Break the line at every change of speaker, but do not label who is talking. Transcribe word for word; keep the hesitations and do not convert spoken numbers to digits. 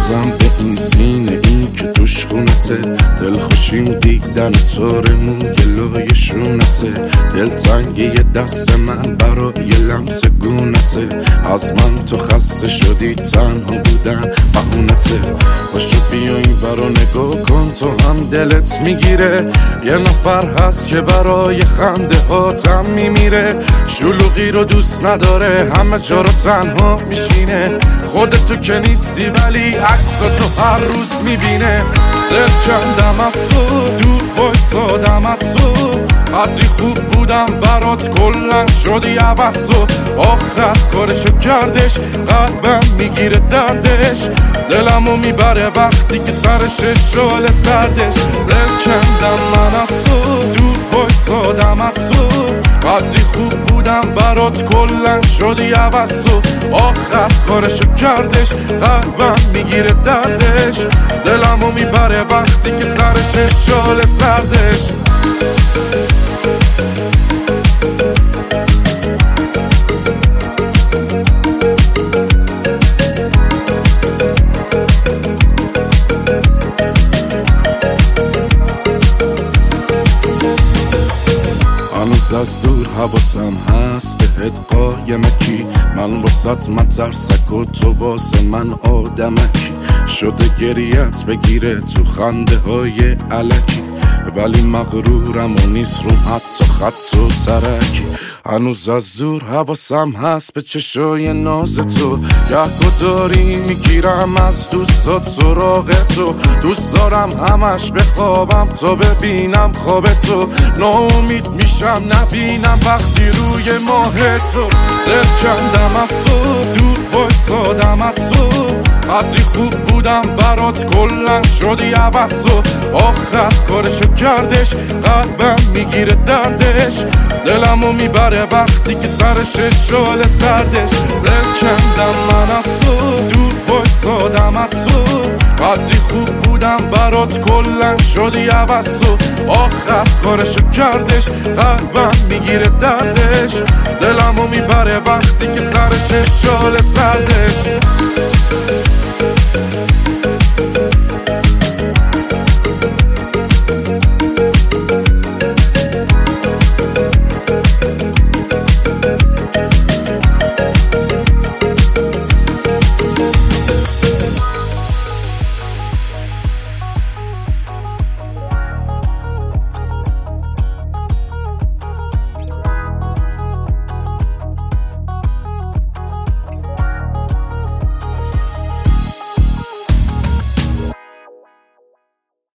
بازم به این سینه این که توش خونته، دل خوشیم دیدن تار موی لای شونته، دل تنگی دست من برای لمس گونته، از من تو خسته شدی تنها بودن بهونته. باشو بیا این برا نگاه کن تو هم دلت میگیره، یه نفر هست که برای خنده هاتم میمیره، شلوغی رو دوست نداره همه جا رو تنها میشینه، خودتو که نیستی ولی عکساتو هر روز میبینه. دل کندم از تو دور بایستادم از تو، قدری خوب بودم برات کلن شدی عوض تو، آخر کارشو کردش قلبم میگیره دردش، دلمو میبره وقتی که سرش شال سردش. دل کندم من از تو دور بایستادم از تو، قدری خوب بودم برات کلن شدی عوض تو، آخر کارشو کردش قلبم میگیره دردش، دلمو میبره وقتی که سرش شال سردش. هنوز از دور حواسم هست بهت قایمکی، من واسط مترسک و تو واسه من آدمکی، شده گریت بگیره تو خنده های علکی، ولی مغرورم و نیست روم حتی خط و ترکی. هنوز از دور حواسم هست به چشای ناز تو، یکو داری میگیرم از دوستات سراغ تو، دوست دارم همش بخوابم تا ببینم خواب تو، ناامید میشم نبینم وقتی روی ماه تو. دل کندم از تو دور بایستادم از تو، قدری خوب بودم برات کلن شدی عوض تو، آخر کارشو کردش قلبم میگیره دردش، دلمو میبره وقتی که سرش شال سردش. دل کندم من از تو دور بایستادم از تو، قدری خوب بودم برات کلن شدی عوض تو، آخر کارشو کردش قلبم میگیره دردش، دلمو میبره وقتی که سرش شال سردش.